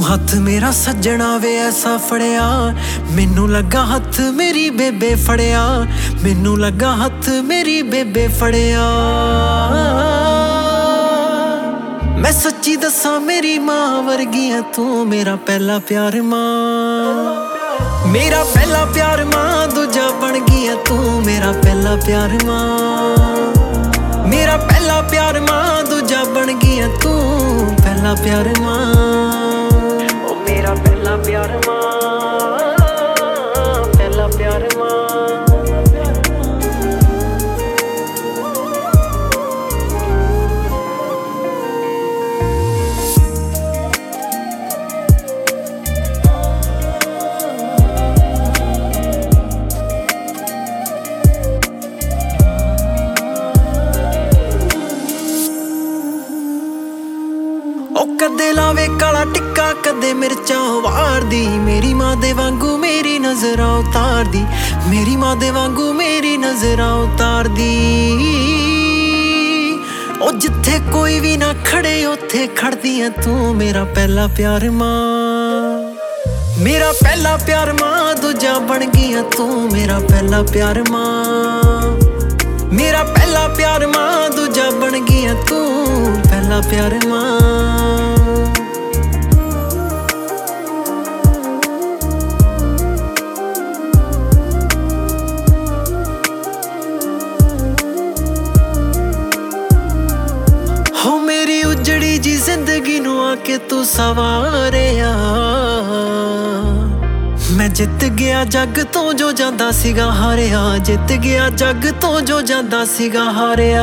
हथ मेरा सज्जणा वे ऐसा फड़िया, मैनू लगा हथ मेरी बेबे फड़िया, मैनू लगा हथ मेरी बेबे फड़िया। मैं सच्ची दसा मेरी मां वर्गी है तू, मेरा पहला प्यार मां, मेरा पहला प्यार मां, दूजा बन गई है तू मेरा पहला प्यार मां, मेरा पहला प्यार मां, दूजा बन गई है तू पहला प्यार मां, ओ मेरा पहला प्यार मां, पहला प्यार मां। कदे लावे काला टिक्का कदे मिर्चा वार दी, मेरी मां दे वांगू मेरी नजर उतार दी, मेरी मां दे वांगू मेरी नजर उतार दी। ओ जिथे कोई भी ना खड़े उथे खड़दी है तू मेरा पहला प्यार मां, मेरा पहला प्यार मां, दूजा बन गई है तू मेरा पहला प्यार मां, मेरा पहला प्यार मां, दूजा बन गई है तू पहला प्यार मां। हो मेरी उजड़ी जी जिंदगी नू आके तू सवारिया, मैं जित गया जग तो जो जांदा सीगा हारिया, जित गया जग तो जो जांदा सीगा हारिया।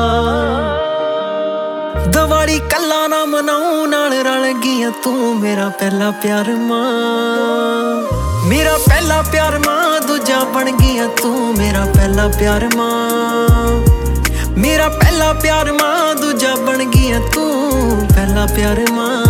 दिवाली कल्ला ना मनाऊं नाल रल गई तू मेरा पहला प्यार मां, मेरा पहला प्यार मां, दूजा बन गई तू मेरा पहला प्यार मां, मेरा पहला प्यार मां, दूजा बन गई तू पहला प्यार मां।